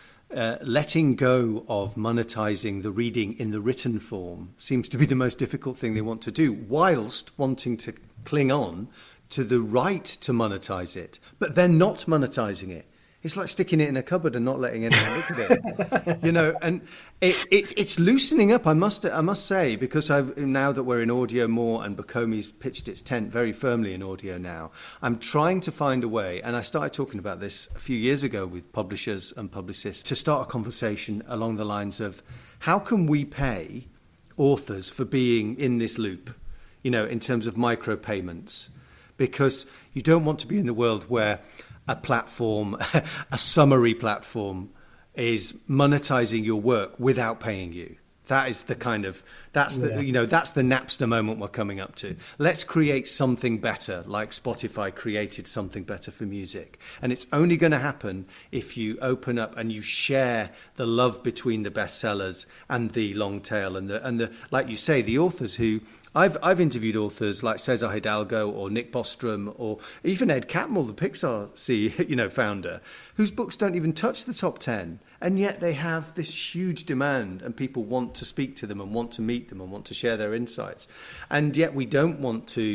uh, letting go of monetizing the reading in the written form seems to be the most difficult thing they want to do, whilst wanting to cling on to the right to monetize it, but then not monetizing it. It's like sticking it in a cupboard and not letting anyone look at it, you know. And it, it it's loosening up. I must I must say, because I've now that we're in audio more, and Bookami's pitched its tent very firmly in audio now. I'm trying to find a way, and I started talking about this a few years ago with publishers and publicists, to start a conversation along the lines of how can we pay authors for being in this loop, you know, in terms of micropayments, because you don't want to be in the world where a platform, a summary platform, is monetizing your work without paying you. That is the kind of, that's the, yeah. you know, that's the Napster moment we're coming up to. Let's create something better, like Spotify created something better for music. And it's only going to happen if you open up and you share the love between the bestsellers and the long tail and the, and the, like you say, the authors who, I've I've interviewed authors like Cesar Hidalgo or Nick Bostrom or even Ed Catmull, the Pixar C E O, you know, founder, whose books don't even touch the top ten. And yet they have this huge demand, and people want to speak to them and want to meet them and want to share their insights. And yet we don't want to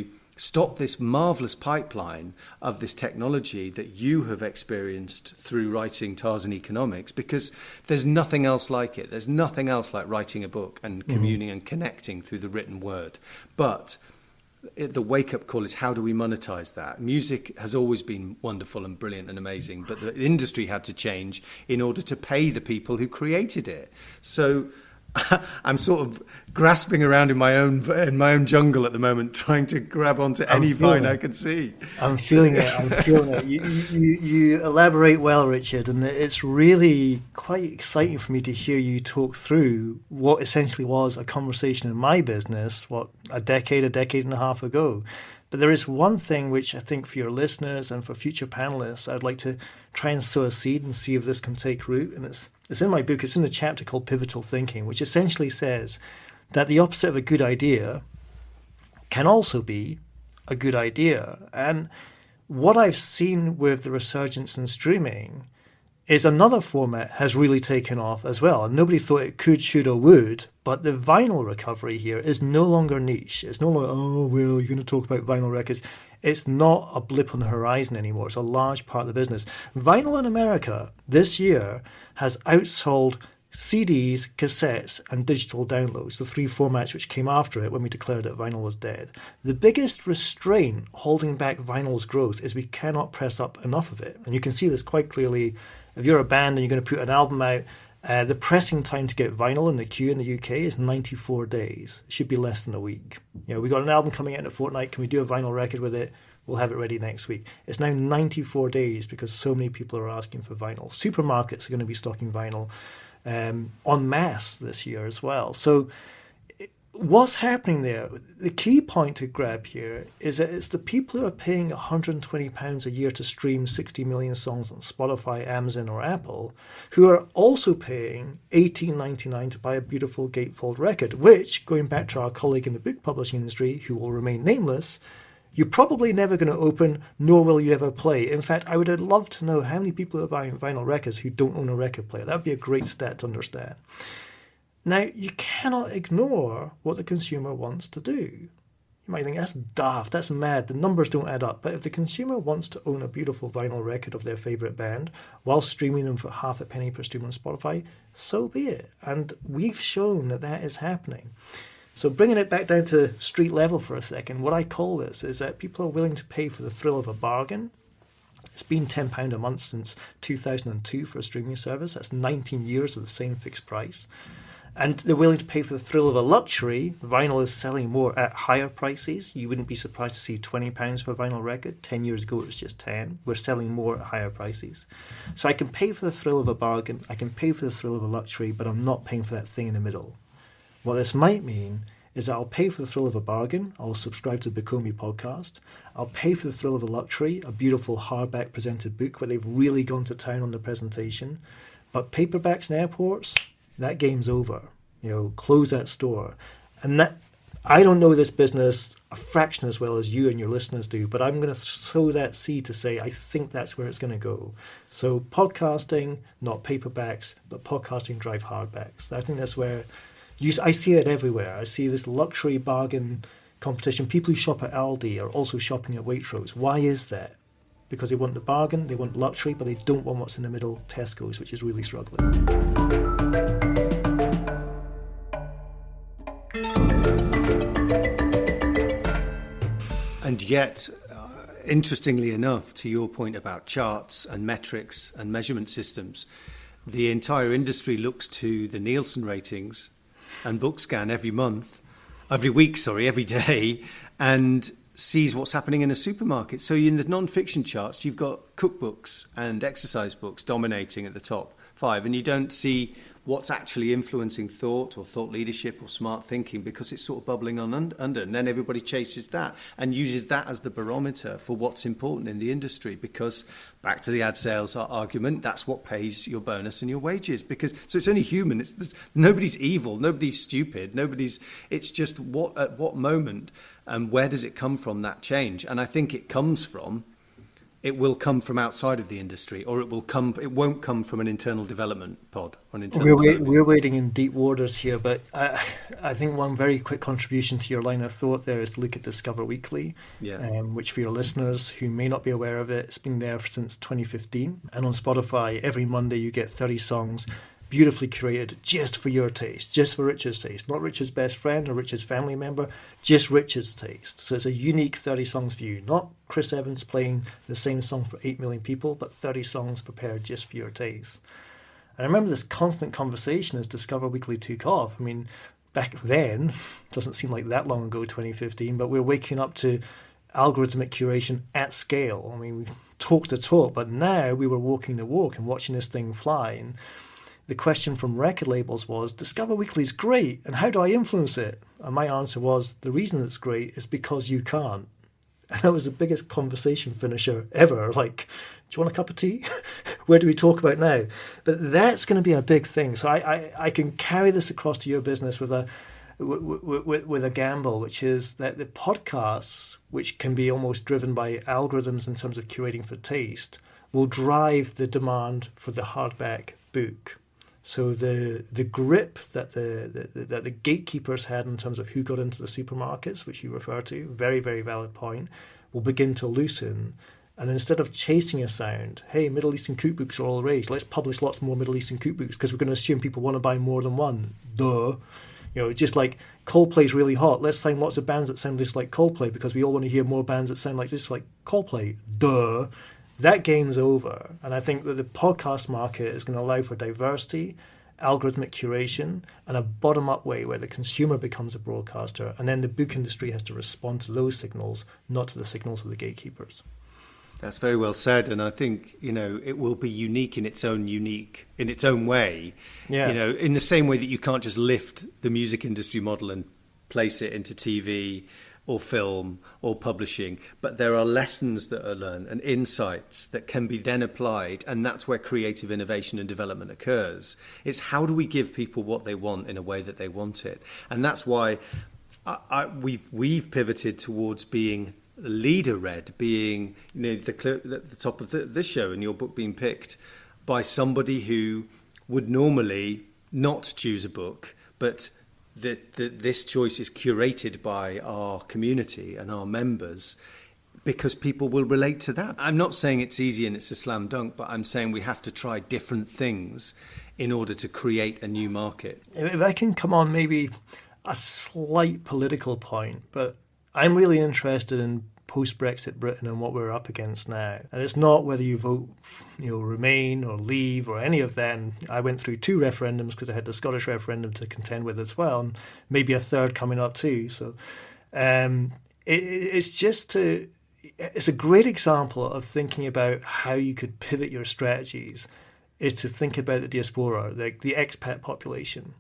stop this marvelous pipeline of this technology that you have experienced through writing Tarzan Economics, because there's nothing else like it. There's nothing else like writing a book and communing mm-hmm. and connecting through the written word. But it, the wake-up call is, how do we monetize that? Music has always been wonderful and brilliant and amazing, but the industry had to change in order to pay the people who created it. So I'm sort of grasping around in my own in my own jungle at the moment, trying to grab onto I'm any vine it. I can see. I'm feeling it. I'm feeling it. You, you, you elaborate well, Richard, and it's really quite exciting for me to hear you talk through what essentially was a conversation in my business, what, a decade, a decade and a half ago. But there is one thing which I think for your listeners and for future panelists, I'd like to try and sow a seed and see if this can take root. And it's it's in my book. It's in the chapter called Pivotal Thinking, which essentially says that the opposite of a good idea can also be a good idea. And what I've seen with the resurgence in streaming is another format has really taken off as well. And nobody thought it could, should, or would. But the vinyl recovery here is no longer niche. It's no longer, oh, well, you're going to talk about vinyl records. It's not a blip on the horizon anymore. It's a large part of the business. Vinyl in America this year has outsold C Ds, cassettes, and digital downloads, the three formats which came after it when we declared that vinyl was dead. The biggest restraint holding back vinyl's growth is we cannot press up enough of it. And you can see this quite clearly. If you're a band and you're going to put an album out, uh, the pressing time to get vinyl in the queue in the U K is ninety-four days. It should be less than a week. You know, we got an album coming out in a fortnight. Can we do a vinyl record with it? We'll have it ready next week. It's now ninety-four days because so many people are asking for vinyl. Supermarkets are going to be stocking vinyl um, en masse this year as well. So what's happening there? The key point to grab here is that it's the people who are paying one hundred twenty pounds a year to stream sixty million songs on Spotify, Amazon, or Apple, who are also paying eighteen ninety-nine to buy a beautiful gatefold record, which, going back to our colleague in the book publishing industry, who will remain nameless, you're probably never going to open, nor will you ever play. In fact, I would love to know how many people are buying vinyl records who don't own a record player. That would be a great stat to understand. Now, you cannot ignore what the consumer wants to do. You might think, that's daft, that's mad, the numbers don't add up. But if the consumer wants to own a beautiful vinyl record of their favourite band while streaming them for half a penny per stream on Spotify, so be it. And we've shown that that is happening. So bringing it back down to street level for a second, what I call this is that people are willing to pay for the thrill of a bargain. It's been ten pounds a month since two thousand two for a streaming service. That's nineteen years of the same fixed price. And they're willing to pay for the thrill of a luxury. Vinyl is selling more at higher prices. You wouldn't be surprised to see twenty pounds for a vinyl record. Ten years ago, it was just ten. We're selling more at higher prices. So I can pay for the thrill of a bargain. I can pay for the thrill of a luxury, but I'm not paying for that thing in the middle. What this might mean is that I'll pay for the thrill of a bargain. I'll subscribe to the Bookomi podcast. I'll pay for the thrill of a luxury, a beautiful hardback presented book where they've really gone to town on the presentation. But paperbacks in airports, that game's over. You know, close that store. And that, I don't know this business a fraction as well as you and your listeners do, but I'm going to sow that seed to say I think that's where it's going to go. So podcasting, not paperbacks, but podcasting drive hardbacks. I think that's where you, I see it everywhere. I see this luxury bargain competition. People who shop at Aldi are also shopping at Waitrose. Why is that? Because they want the bargain, they want luxury, but they don't want what's in the middle, Tesco's, which is really struggling. And yet, uh, interestingly enough, to your point about charts and metrics and measurement systems, the entire industry looks to the Nielsen ratings and BookScan every month, every week, sorry, every day, and sees what's happening in a supermarket. So in the non-fiction charts, you've got cookbooks and exercise books dominating at the top five, and you don't see what's actually influencing thought or thought leadership or smart thinking because it's sort of bubbling on un- under. And then everybody chases that and uses that as the barometer for what's important in the industry, because back to the ad sales argument, that's what pays your bonus and your wages. Because so it's only human. It's, it's nobody's evil. Nobody's stupid. Nobody's. It's just what at what moment and where does it come from, that change? And I think it comes from it will come from outside of the industry, or it will come. It won't come from an internal development pod or an internal. We're wait, development. we're wading in deep waters here, but I, I think one very quick contribution to your line of thought there is to look at Discover Weekly, yeah. um, which for your listeners who may not be aware of it, it's been there since twenty fifteen, and on Spotify every Monday you get thirty songs. Beautifully curated just for your taste, just for Richard's taste, not Richard's best friend or Richard's family member, just Richard's taste. So it's a unique thirty songs for you, not Chris Evans playing the same song for eight million people, but thirty songs prepared just for your taste. And I remember this constant conversation as Discover Weekly took off. I mean, back then, doesn't seem like that long ago, twenty fifteen, but we're waking up to algorithmic curation at scale. I mean, we talked the talk, but now we were walking the walk and watching this thing fly. And the question from record labels was, Discover Weekly is great, and how do I influence it? And my answer was, the reason it's great is because you can't. And that was the biggest conversation finisher ever. Like, do you want a cup of tea? Where do we talk about now? But that's going to be a big thing. So I, I, I can carry this across to your business with a with, with, with a gamble, which is that the podcasts, which can be almost driven by algorithms in terms of curating for taste, will drive the demand for the hardback book. So the the grip that the, the that the gatekeepers had in terms of who got into the supermarkets, which you refer to, very, very valid point, will begin to loosen. And instead of chasing a sound, hey, Middle Eastern cookbooks are all the rage, let's publish lots more Middle Eastern cookbooks because we're going to assume people want to buy more than one. Duh. You know, just like Coldplay's really hot, let's sign lots of bands that sound just like Coldplay because we all want to hear more bands that sound like just like Coldplay. Duh. That game's over. And I think that the podcast market is going to allow for diversity, algorithmic curation, and a bottom-up way where the consumer becomes a broadcaster, and then the book industry has to respond to those signals, not to the signals of the gatekeepers. That's very well said, and I think, you know, it will be unique in its own unique, in its own way. Yeah. You know, in the same way that you can't just lift the music industry model and place it into T V or film or publishing, but there are lessons that are learned and insights that can be then applied, and that's where creative innovation and development occurs. It's how do we give people what they want in a way that they want it, and that's why I, I, we've we've pivoted towards being leader-led, being, you know, the, the top of the, this show and your book being picked by somebody who would normally not choose a book, but that this choice is curated by our community and our members because people will relate to that. I'm not saying it's easy and it's a slam dunk, but I'm saying we have to try different things in order to create a new market. If I can come on maybe a slight political point, but I'm really interested in post-Brexit Britain and what we're up against now. And it's not whether you vote, you know, Remain or Leave or any of that. And I went through two referendums because I had the Scottish referendum to contend with as well, and maybe a third coming up too. So um, it, it's just to, it's a great example of thinking about how you could pivot your strategies, is to think about the diaspora, the, the expat population.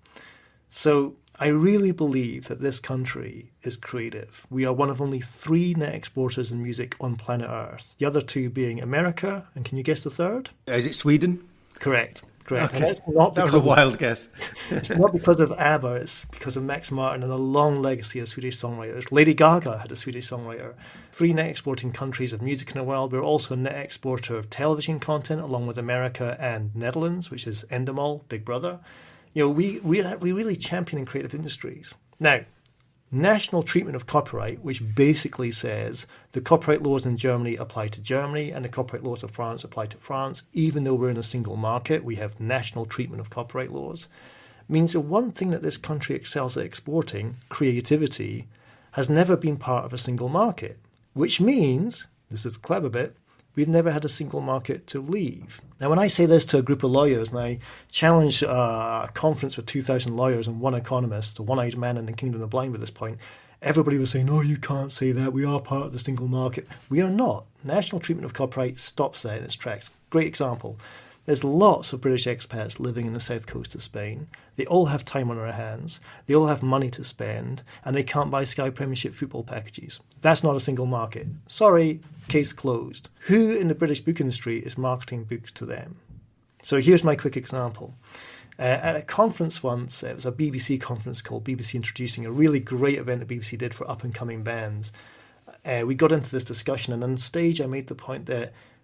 So I really believe that this country is creative. We are one of only three net exporters in music on planet Earth. The other two being America, and can you guess the third? Is it Sweden? Correct. Correct. Okay. And it's not that was a wild guess. It's not because of ABBA, it's because of Max Martin and a long legacy of Swedish songwriters. Lady Gaga had a Swedish songwriter. Three net exporting countries of music in the world. We're also a net exporter of television content, along with America and Netherlands, which is Endemol, Big Brother. You know, we, we, we really champion in creative industries. Now, national treatment of copyright, which basically says the copyright laws in Germany apply to Germany and the copyright laws of France apply to France, even though we're in a single market, we have national treatment of copyright laws, means the one thing that this country excels at exporting, creativity, has never been part of a single market, which means, this is the clever bit, we've never had a single market to leave. Now, when I say this to a group of lawyers, and I challenge a conference with two thousand lawyers and one economist, a one-eyed man in the kingdom of blind at this point, everybody was saying, no, you can't say that. We are part of the single market. We are not. National treatment of copyright stops that in its tracks. Great example. There's lots of British expats living in the south coast of Spain. They all have time on their hands. They all have money to spend, and they can't buy Sky Premiership football packages. That's not a single market. Sorry, case closed. Who in the British book industry is marketing books to them? So here's my quick example. Uh, at a conference once, it was a B B C conference called B B C Introducing, a really great event that B B C did for up-and-coming bands. Uh, we got into this discussion, and on stage I made the point that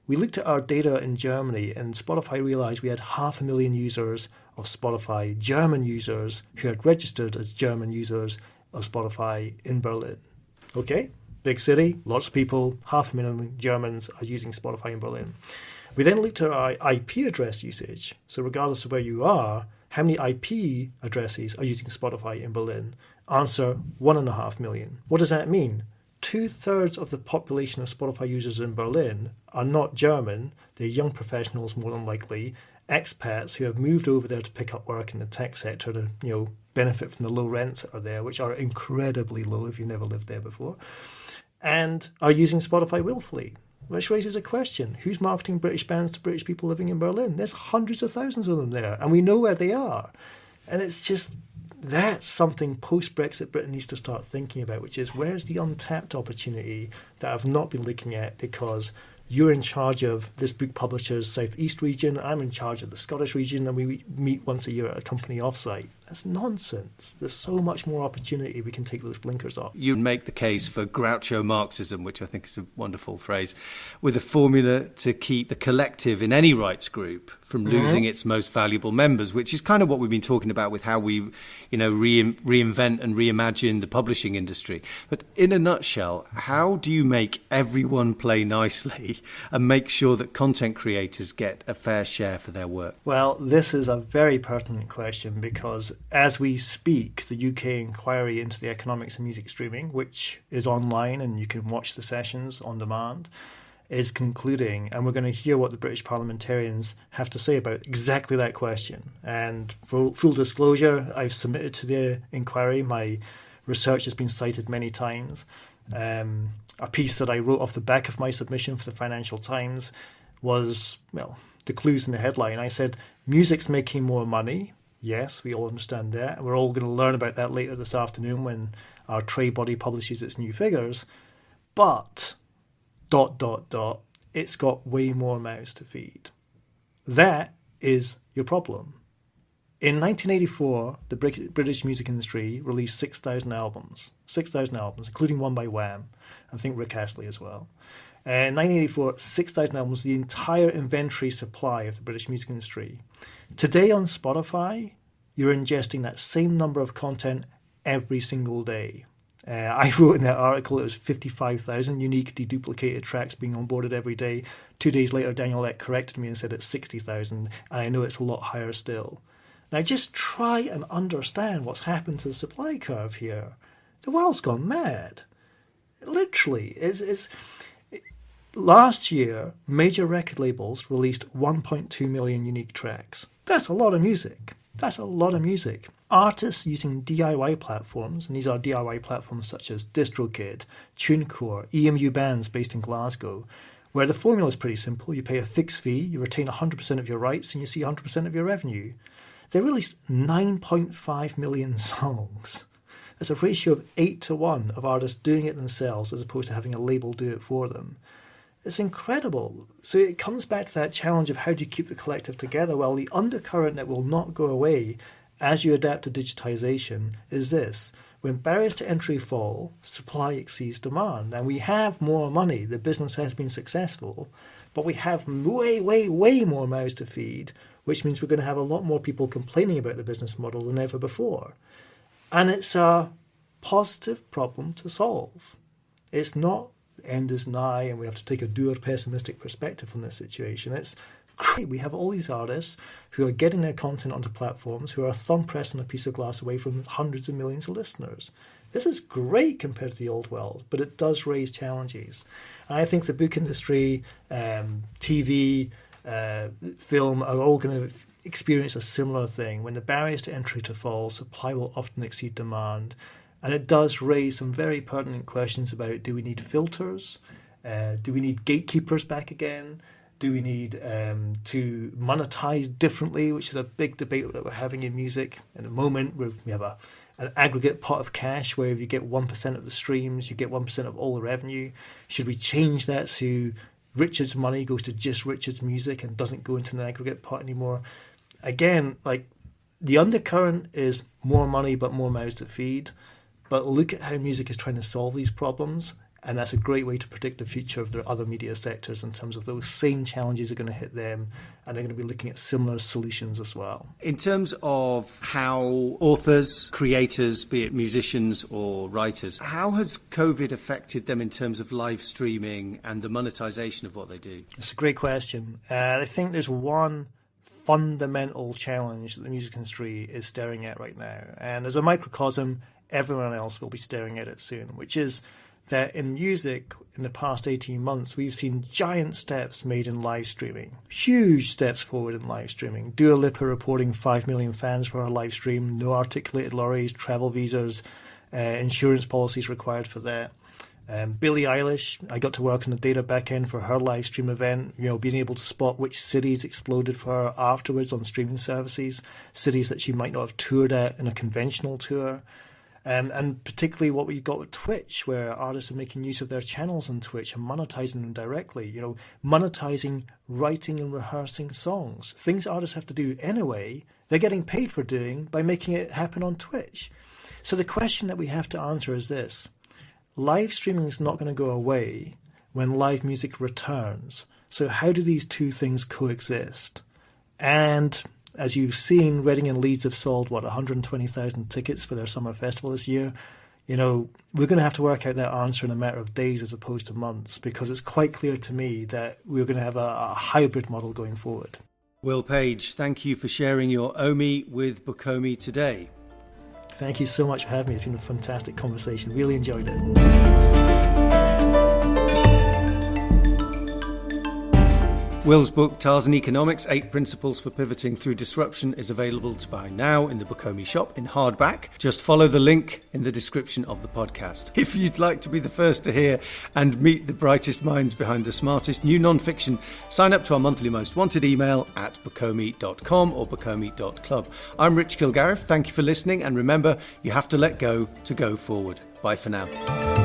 we looked at our data in Germany, and Spotify realized we had half a million users of Spotify, German users who had registered as German users of Spotify in Berlin. Okay, big city, lots of people, half a million Germans are using Spotify in Berlin. We then looked at our I P address usage. So regardless of where you are, how many I P addresses are using Spotify in Berlin? Answer, one and a half million. What does that mean? Two-thirds of the population of Spotify users in Berlin are not German. They're young professionals, more than likely, expats who have moved over there to pick up work in the tech sector to, you know, benefit from the low rents that are there, which are incredibly low if you've never lived there before, and are using Spotify willfully, which raises a question. Who's marketing British bands to British people living in Berlin? There's hundreds of thousands of them there, and we know where they are. And it's just... that's something post-Brexit Britain needs to start thinking about, which is where's the untapped opportunity that I've not been looking at because you're in charge of this book publisher's Southeast region, I'm in charge of the Scottish region, and we meet once a year at a company offsite. That's nonsense. There's so much more opportunity we can take those blinkers off. You make the case for Groucho Marxism, which I think is a wonderful phrase, with a formula to keep the collective in any rights group from losing mm-hmm. its most valuable members, which is kind of what we've been talking about with how we, you know, re- reinvent and reimagine the publishing industry. But in a nutshell, how do you make everyone play nicely and make sure that content creators get a fair share for their work? Well, this is a very pertinent question because as we speak, the U K inquiry into the economics of music streaming, which is online and you can watch the sessions on demand, is concluding, and we're going to hear what the British parliamentarians have to say about exactly that question. And for full disclosure, I've submitted to the inquiry. My research has been cited many times. Um, a piece that I wrote off the back of my submission for the Financial Times was, well, the clues in the headline. I said, music's making more money. Yes, we all understand that. We're all going to learn about that later this afternoon when our trade body publishes its new figures. But, dot, dot, dot, it's got way more mouths to feed. That is your problem. In nineteen eighty-four, the British music industry released six thousand albums. six thousand albums, including one by Wham! I think Rick Astley as well. Uh, in nineteen eighty-four, six thousand albums, the entire inventory supply of the British music industry. Today on Spotify, you're ingesting that same number of content every single day. Uh, I wrote in that article it was fifty-five thousand unique deduplicated tracks being onboarded every day. Two days later, Daniel Ek corrected me and said it's sixty thousand, and I know it's a lot higher still. Now just try and understand what's happened to the supply curve here. The world's gone mad. Literally. It's, it's, it, last year, major record labels released one point two million unique tracks. That's a lot of music. That's a lot of music. Artists using D I Y platforms, and these are D I Y platforms such as DistroKid, TuneCore, E M U Bands based in Glasgow, where the formula is pretty simple. You pay a fixed fee, you retain one hundred percent of your rights, and you see one hundred percent of your revenue. They released nine point five million songs. That's a ratio of eight to one of artists doing it themselves as opposed to having a label do it for them. It's incredible. So it comes back to that challenge of how do you keep the collective together? Well, the undercurrent that will not go away as you adapt to digitization is this. When barriers to entry fall, supply exceeds demand. And we have more money. The business has been successful. But we have way, way, way more mouths to feed, which means we're going to have a lot more people complaining about the business model than ever before. And it's a positive problem to solve. It's not the end is nigh and we have to take a dour pessimistic perspective from this situation. It's great. We have all these artists who are getting their content onto platforms who are a thumb press on a piece of glass away from hundreds of millions of listeners. This is great compared to the old world, but it does raise challenges. And I think the book industry, um, T V, uh, film are all going to experience a similar thing. When the barriers to entry to fall, supply will often exceed demand. And it does raise some very pertinent questions about, do we need filters? Uh, do we need gatekeepers back again? Do we need um, to monetize differently, which is a big debate that we're having in music at the moment. Where we have a, an aggregate pot of cash where if you get one percent of the streams, you get one percent of all the revenue. Should we change that to Richard's money goes to just Richard's music and doesn't go into the aggregate pot anymore? Again, like the undercurrent is more money but more mouths to feed. But look at how music is trying to solve these problems. And that's a great way to predict the future of the other media sectors in terms of those same challenges are going to hit them, and they're going to be looking at similar solutions as well. In terms of how authors, creators, be it musicians or writers, how has COVID affected them in terms of live streaming and the monetization of what they do? It's a great question. Uh, I think there's one fundamental challenge that the music industry is staring at right now. And as a microcosm, everyone else will be staring at it soon, which is that in music, in the past eighteen months, we've seen giant steps made in live streaming. Huge steps forward in live streaming. Dua Lipa reporting five million fans for her live stream, no articulated lorries, travel visas, uh, insurance policies required for that. Um, Billie Eilish, I got to work on the data back end for her live stream event, you know, being able to spot which cities exploded for her afterwards on streaming services, cities that she might not have toured at in a conventional tour. Um, and particularly what we got with Twitch, where artists are making use of their channels on Twitch and monetizing them directly, you know, monetizing writing and rehearsing songs. Things artists have to do anyway, they're getting paid for doing by making it happen on Twitch. So the question that we have to answer is this. Live streaming is not going to go away when live music returns. So how do these two things coexist? And as you've seen, Reading and Leeds have sold, what, one hundred twenty thousand tickets for their summer festival this year. You know, we're going to have to work out that answer in a matter of days as opposed to months, because it's quite clear to me that we're going to have a, a hybrid model going forward. Will Page, thank you for sharing your Omi with Bokomi today. Thank you so much for having me. It's been a fantastic conversation. Really enjoyed it. Will's book, Tarzan Economics, Eight Principles for Pivoting Through Disruption, is available to buy now in the Bokomi shop in hardback. Just follow the link in the description of the podcast. If you'd like to be the first to hear and meet the brightest minds behind the smartest new non-fiction, sign up to our monthly Most Wanted email at bokomi dot com or bokomi dot club. I'm Rich Kilgariff. Thank you for listening, and remember, you have to let go to go forward. Bye for now.